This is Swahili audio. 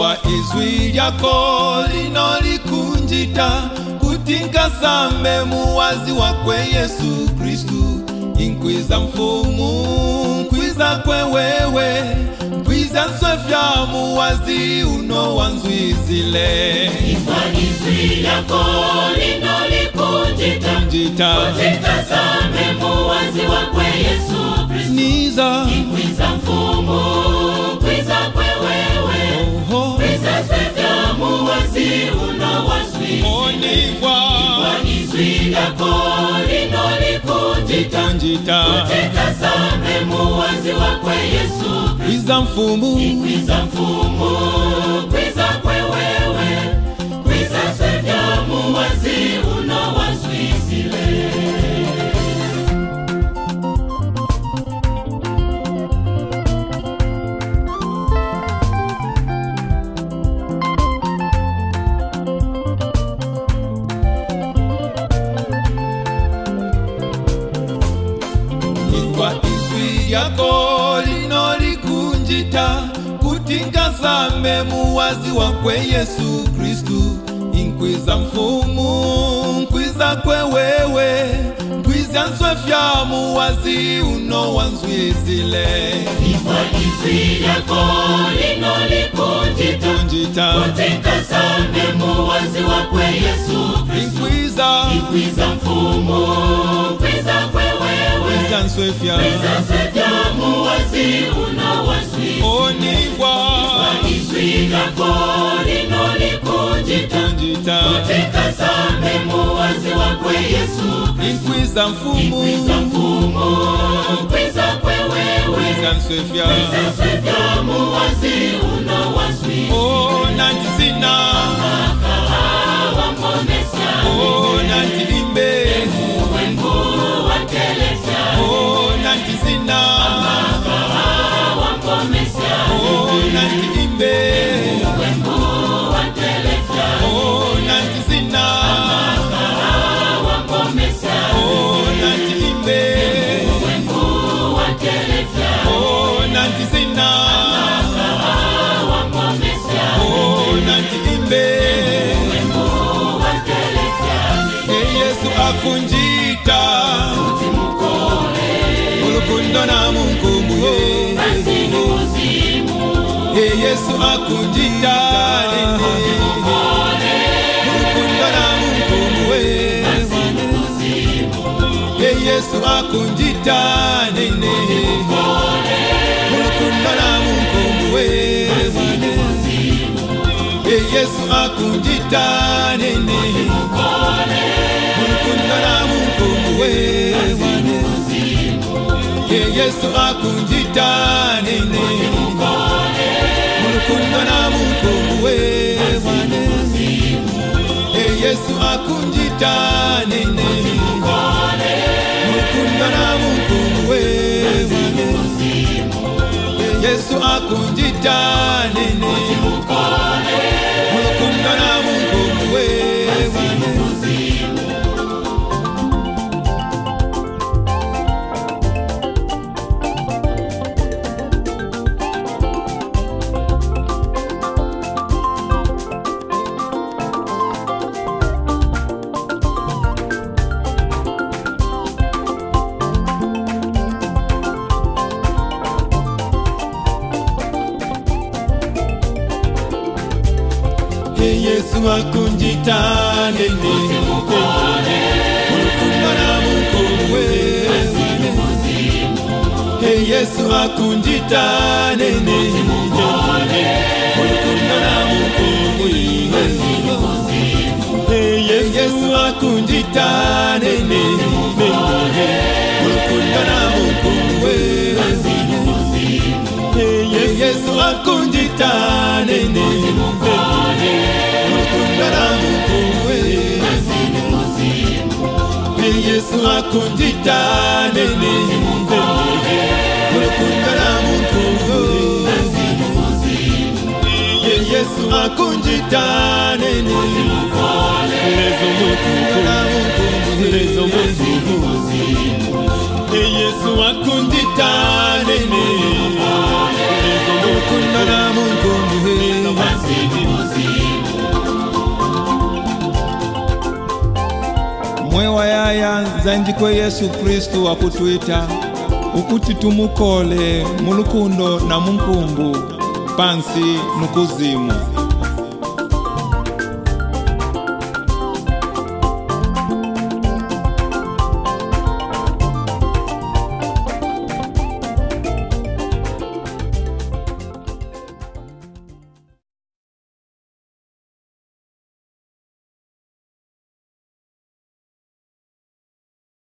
Nikwa izwi yako linolikunjita kutinka sambe muwazi wakwe Yesu Kristu. Inkwiza mfumu, nkwiza kwe wewe, nkwiza nswefya muwazi uno wanzwizile. Nikwa izwi yako linolikunjita kutinka sambe muwazi wakwe Yesu Kristu. Niza Inkwiza mfumu, nkwiza kwe wewe, nkwiza nswefya muwazi uno wanzwizile. Nikwa izwi yako linolikunjita kutinka sambe muwazi wakwe Yesu Kristu. Kwiza mfumu, Kwiza mfumu, kwiza kwe wewe, kwiza nswefya muwazi uno wanzwizile. Nikwa izwi yako linolikunjita kutinka sambe muwazi wakwe Yesu Kristu. Inkwiza mfumu, nkwiza kwe wewe, nkwiza nswefya muwazi uno wanzwizile. Nikwa izwi yako linolikunjita kutinka sambe muwazi wakwe Yesu Kristu. Inkwiza mfumu, kwiza kwe wewe, Kwiza nswefya muwazi uno wanzwizile. Nikwa izwi yako linolikunjita kutinka sambe muwazi wakwe Yesu Kristu. Inkwiza mfumu, kwiza kwe wewe, Kwiza nswefya muwazi uno wanzwizile. Nanti zina Wamomesya nanti imbe wengu watelefya. nanti zina Wamomesya nanti imbe wengu watelefya. nanti zina Wamomesya nanti imbe wengu watelefya. nanti zina Wamomesya nanti imbe wengu watelefya. Yesu akunjita ulukundo na munkumu Basi ni muzimu. Yesu akunjita ulukundo na munkumu Basi ni muzimu. Yesu akunjita ulukundo na munkumu Yesu akunjita ulukundo na munkumu Yesu akunjita ulukundo na munkumu Yesu akunjita ulukundo na munkumu Yesu akunjita ulukundo na munkumu Yesu akunjita ulukundo na munkumu Yesu akunjita ulukundo na munkumu Yesu akunjita ulukundo na munkumu Yesu akunjita ulukundo na munkumu Yesu akunjita ulukundo na munkumu Yesu akunjita Yesu akunjita mwewa yaya zanjikwe Yesu Kristu akutwita ukuti tumukole mulukundo na munkumbu pansi nukuzimu.